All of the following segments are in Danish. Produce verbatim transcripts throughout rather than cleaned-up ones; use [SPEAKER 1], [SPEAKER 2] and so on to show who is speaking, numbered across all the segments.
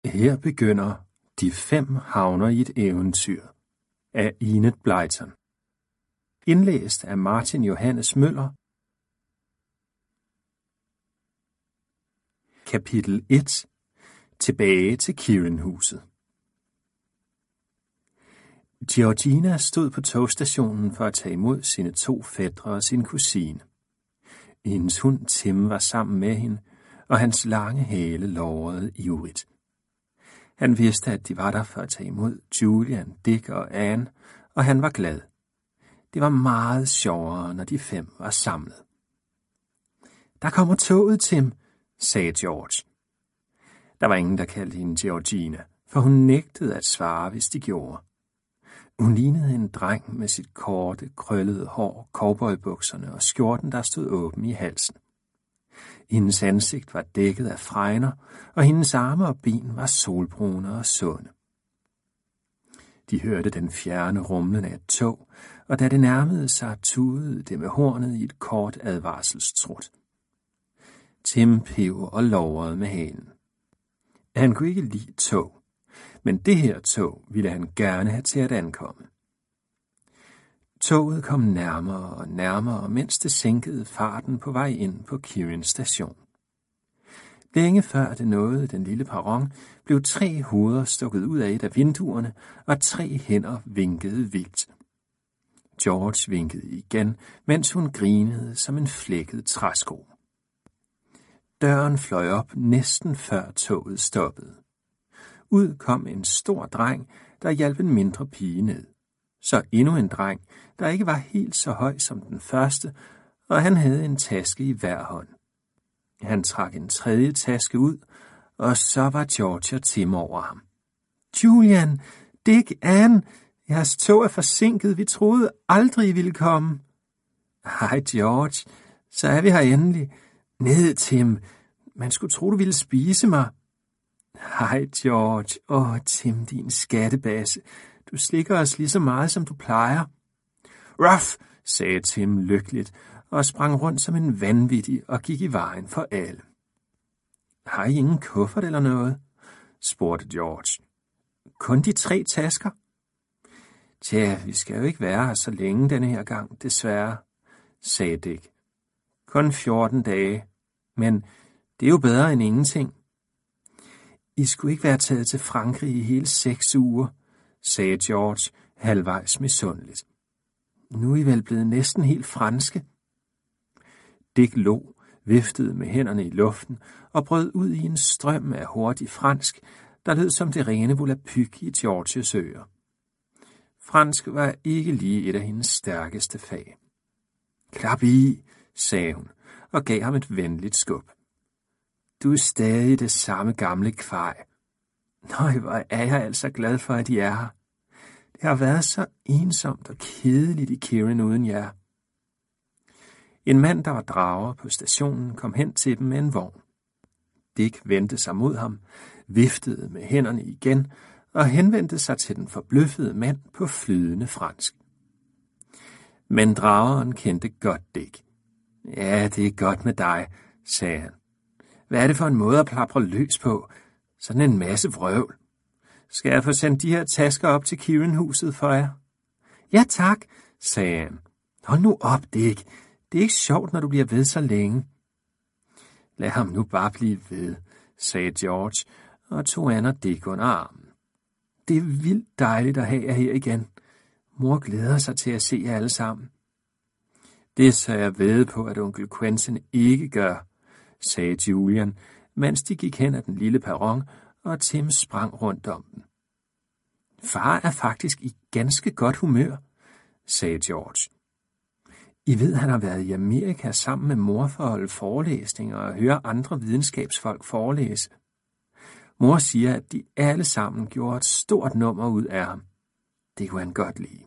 [SPEAKER 1] Her begynder De fem havner i et eventyr af Enid Blyton. Indlæst af Martin Johannes Møller. Kapitel et. Tilbage til Kirin-huset. Georgina stod på togstationen for at tage imod sine to fætre og sin kusine. Hendes hund Tim var sammen med hende, og hans lange hale lårede ivrigt. Han vidste, at de var der for at tage imod Julian, Dick og Anne, og han var glad. Det var meget sjovere, når de fem var samlet. Der kommer toget, Tim, sagde George. Der var ingen, der kaldte hende Georgina, for hun nægtede at svare, hvis de gjorde. Hun lignede en dreng med sit korte, krøllede hår, cowboybukserne og skjorten, der stod åben i halsen. Hendes ansigt var dækket af fregner, og hendes arme og ben var solbrune og sunde. De hørte den fjerne rumlen af et tog, og da det nærmede sig, tudede det med hornet i et kort advarselstrut. Tim pev og lårede med halen. Han kunne ikke lide tog, men det her tog ville han gerne have til at ankomme. Toget kom nærmere og nærmere, mens det sænkede farten på vej ind på Kirin station. Længe før det nåede den lille perron, blev tre hoveder stukket ud af et af vinduerne, og tre hænder vinkede vildt. George vinkede igen, mens hun grinede som en flækket træsko. Døren fløj op næsten før toget stoppede. Ud kom en stor dreng, der hjalp en mindre pige ned. Så endnu en dreng, der ikke var helt så høj som den første, og han havde en taske i hver hånd. Han trak en tredje taske ud, og så var George og Tim over ham. Julian, Dick, Anne, jeres tog er forsinket, vi troede aldrig I ville komme. Hej George, så er vi her endelig. Ned, Tim, man skulle tro, du ville spise mig. Hej George, åh Tim, din skattebasse. Du slikker os lige så meget, som du plejer. Ruff, sagde Tim lykkeligt, og sprang rundt som en vanvittig og gik i vejen for alle. Har I ingen kuffert eller noget? Spurgte George. Kun de tre tasker? Tja, vi skal jo ikke være her så længe denne her gang, desværre, sagde Dick. Kun fjorten dage, men det er jo bedre end ingenting. I skulle ikke være taget til Frankrig i hele seks uger, sagde George halvvejs misundeligt. Nu er I vel blevet næsten helt franske. Dick lå, viftede med hænderne i luften og brød ud i en strøm af hurtig fransk, der lød som det rene volapyk i Georges ører. Fransk var ikke lige et af hendes stærkeste fag. Klap i, sagde hun og gav ham et venligt skub. Du er stadig det samme gamle kvej. Nøj, hvor er jeg altså glad for, at I er her. Det har været så ensomt og kedeligt i Kirin uden jer. En mand, der var drager på stationen, kom hen til dem med en vogn. Dick vendte sig mod ham, viftede med hænderne igen og henvendte sig til den forbløffede mand på flydende fransk. Men drageren kendte godt Dick. Ja, det er godt med dig, sagde han. Hvad er det for en måde at plapre løs på? Sådan en masse vrøvl. Skal jeg få sendt de her tasker op til Kirin-huset for jer? Ja tak, sagde han. Hold nu op, Dick. Det er ikke sjovt, når du bliver ved så længe. Lad ham nu bare blive ved, sagde George og tog Anne og Dick under armen. Det er vildt dejligt at have jer her igen. Mor glæder sig til at se jer alle sammen. Det så jeg ved på, at onkel Quentin ikke gør, sagde Julian, mens de gik hen ad den lille perron, og Tim sprang rundt om den. Far er faktisk i ganske godt humør, sagde George. I ved, han har været i Amerika sammen med mor for at holde forelæsninger og høre andre videnskabsfolk forelæse. Mor siger, at de alle sammen gjorde et stort nummer ud af ham. Det kunne han godt lide.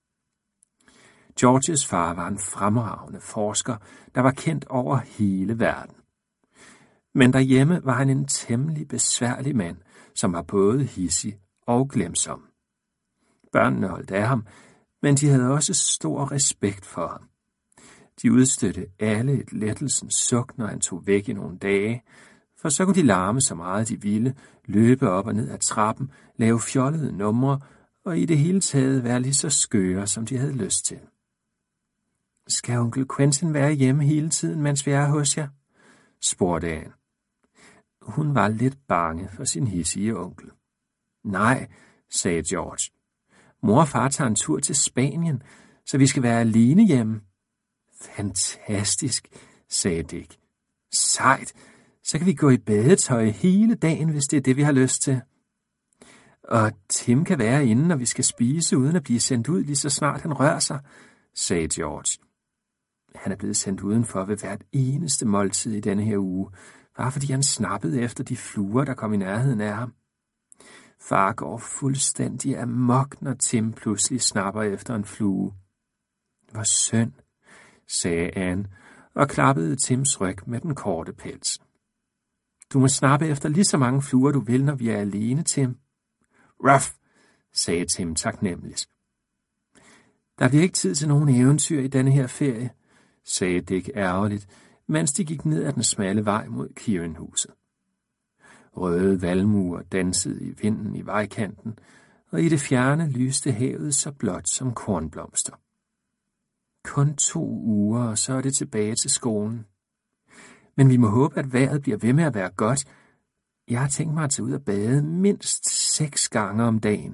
[SPEAKER 1] Georges far var en fremragende forsker, der var kendt over hele verden. Men derhjemme var han en temmelig besværlig mand, som var både hidsig og glemsom. Børnene holdt af ham, men de havde også stor respekt for ham. De udstødte alle et lettelsens suk, når han tog væk i nogle dage, for så kunne de larme så meget de ville, løbe op og ned ad trappen, lave fjollede numre og i det hele taget være lige så skøre, som de havde lyst til. Skal onkel Quentin være hjemme hele tiden, mens vi er hos jer? Spurgte Anne. Hun var lidt bange for sin hidsige onkel. Nej, sagde George. Mor og far tager en tur til Spanien, så vi skal være alene hjemme. Fantastisk, sagde Dick. Sejt, så kan vi gå i badetøj hele dagen, hvis det er det, vi har lyst til. Og Tim kan være inde, når vi skal spise, uden at blive sendt ud lige så snart han rører sig, sagde George. Han er blevet sendt udenfor ved hvert eneste måltid i denne her uge, bare fordi han snappede efter de fluer, der kom i nærheden af ham. Far går fuldstændig amok, når Tim pludselig snapper efter en flue. Hvor synd, sagde Anne og klappede Tims ryg med den korte pels. Du må snappe efter lige så mange fluer, du vil, når vi er alene, Tim. Ruff, sagde Tim taknemmeligt. Der bliver ikke tid til nogen eventyr i denne her ferie, sagde Dick ærgerligt, mens de gik ned ad den smalle vej mod Kieran-huset. Røde valmuer dansede i vinden i vejkanten, og i det fjerne lyste havet så blåt som kornblomster. Kun to uger, og så er det tilbage til skolen. Men vi må håbe, at vejret bliver ved med at være godt. Jeg har tænkt mig at tage ud og bade mindst seks gange om dagen.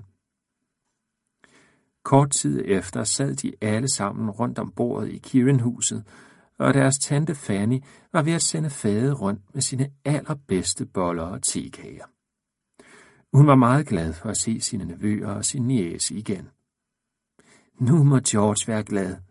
[SPEAKER 1] Kort tid efter sad de alle sammen rundt om bordet i Kieran-huset, og deres tante Fanny var ved at sende fadet rundt med sine allerbedste boller og tekager. Hun var meget glad for at se sine nevøer og sin niece igen. Nu må George være glad,